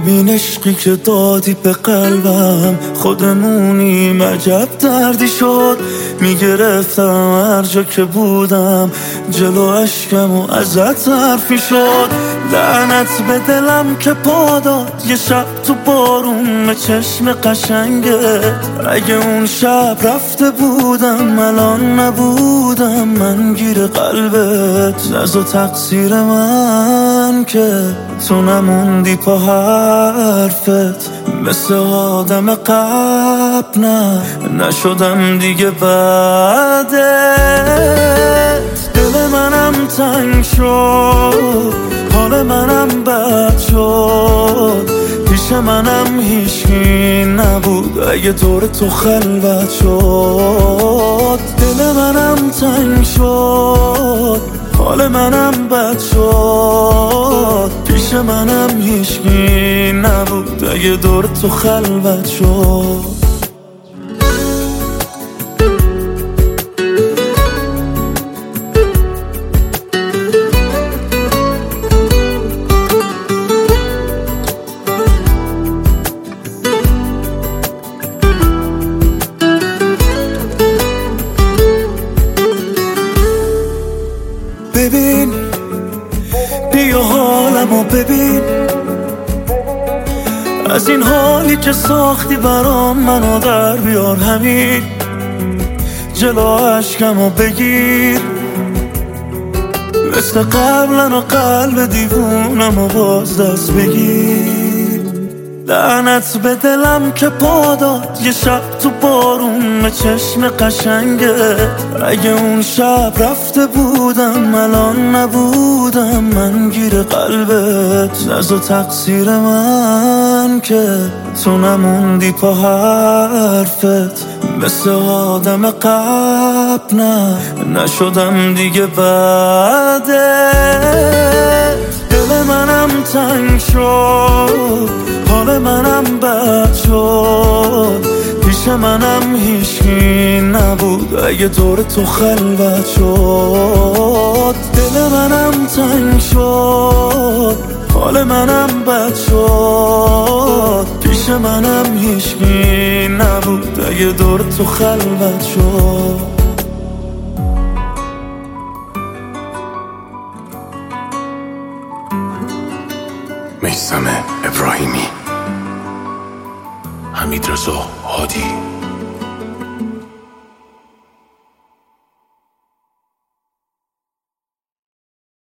این عشقی که دادی به قلبم خودمونیم، عجب دردی شد. میگرفتم هر جا که بودم جلو اشکم و ازت حرفی شد. لعنت به دلم که پا داد یه شب تو بارون به چشم قشنگت. اگه اون شب رفته بودم الان نبودم من گیر قلبت. نزا تقصیر من که تو نموندی پا حرفت. مثل آدم قبل نشدم دیگه بعدت. دل منم تنگ شد، حال منم بد شد. پیش منم هیچکی نبود اگه دور تو خلوت شد. دل منم تنگ شد، حال منم بد شد. پیش منم هیچکی نبود اگه دور تو خلوت شد. ببین بیا حالمو ببین، از این حالی که ساختی برام منو در بیار. همین جلو عشقمو بگیر، مثل قبلن و قلب دیوونمو باز دست بگیر. لعنت به دلم که پا داد یه شب تو بارون به چشم قشنگت. اگه اون شب رفته بودم الان نبودم من گیر قلبت. نزا تقصیر من که تو نموندی پا حرفت. مثل آدم قبل نشدم دیگه بعدت. دل منم تنگ شد، حال منم بد شد. پیش منم هیچکی نبود اگه دور تو خلوت شد. دل منم تنگ شد، حال منم بد شد. پیش منم هیچکی نبود اگه دور تو خلوت شد. میثم ابراهیمی، حمیدرضا هادی.